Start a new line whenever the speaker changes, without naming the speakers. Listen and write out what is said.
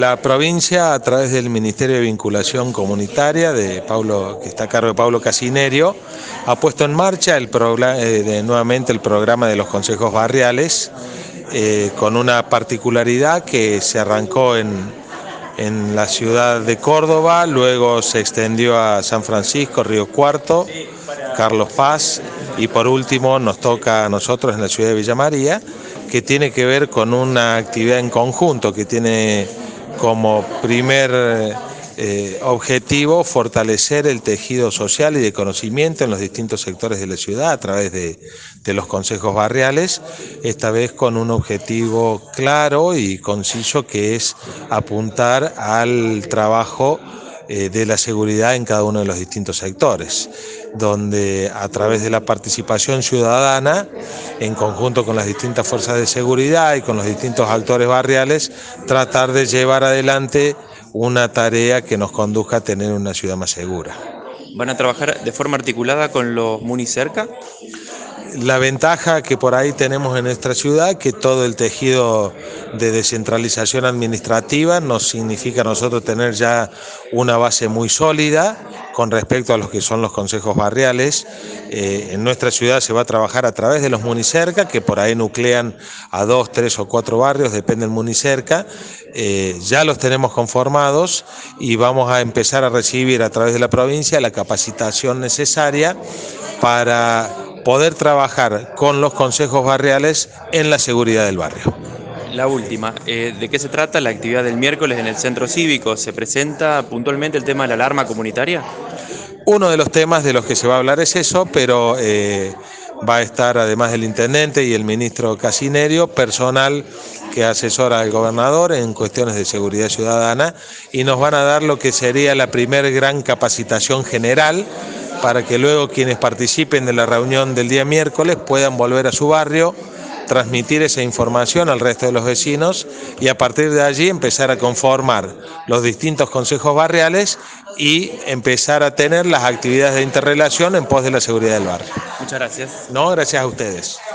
La provincia, a través del Ministerio de Vinculación Comunitaria, que está a cargo de Pablo Casinerio, ha puesto en marcha nuevamente el programa de los consejos barriales, con una particularidad que se arrancó en la ciudad de Córdoba, luego se extendió a San Francisco, Río Cuarto, Carlos Paz y por último nos toca a nosotros en la ciudad de Villa María, que tiene que ver con una actividad en conjunto que tiene como primer objetivo fortalecer el tejido social y de conocimiento en los distintos sectores de la ciudad a través de los consejos barriales, esta vez con un objetivo claro y conciso que es apuntar al trabajo de la seguridad en cada uno de los distintos sectores, donde a través de la participación ciudadana, en conjunto con las distintas fuerzas de seguridad y con los distintos actores barriales, tratar de llevar adelante una tarea que nos conduzca a tener una ciudad más segura.
¿Van a trabajar de forma articulada con los municerca?
La ventaja que por ahí tenemos en nuestra ciudad, que todo el tejido de descentralización administrativa nos significa a nosotros tener ya una base muy sólida con respecto a los que son los consejos barriales. En nuestra ciudad se va a trabajar a través de los municerca, que por ahí nuclean a 2, 3 o 4 barrios, depende del municerca. Ya los tenemos conformados y vamos a empezar a recibir a través de la provincia la capacitación necesaria para poder trabajar con los consejos barriales en la seguridad del barrio.
La última, ¿de qué se trata la actividad del miércoles en el centro cívico? ¿Se presenta puntualmente el tema de la alarma comunitaria?
Uno de los temas de los que se va a hablar es eso, pero va a estar, además del intendente y el ministro Casinerio, personal que asesora al gobernador en cuestiones de seguridad ciudadana, y nos van a dar lo que sería la primer gran capacitación general para que luego quienes participen de la reunión del día miércoles puedan volver a su barrio, transmitir esa información al resto de los vecinos y a partir de allí empezar a conformar los distintos consejos barriales y empezar a tener las actividades de interrelación en pos de la seguridad del barrio.
Muchas gracias.
No, gracias a ustedes.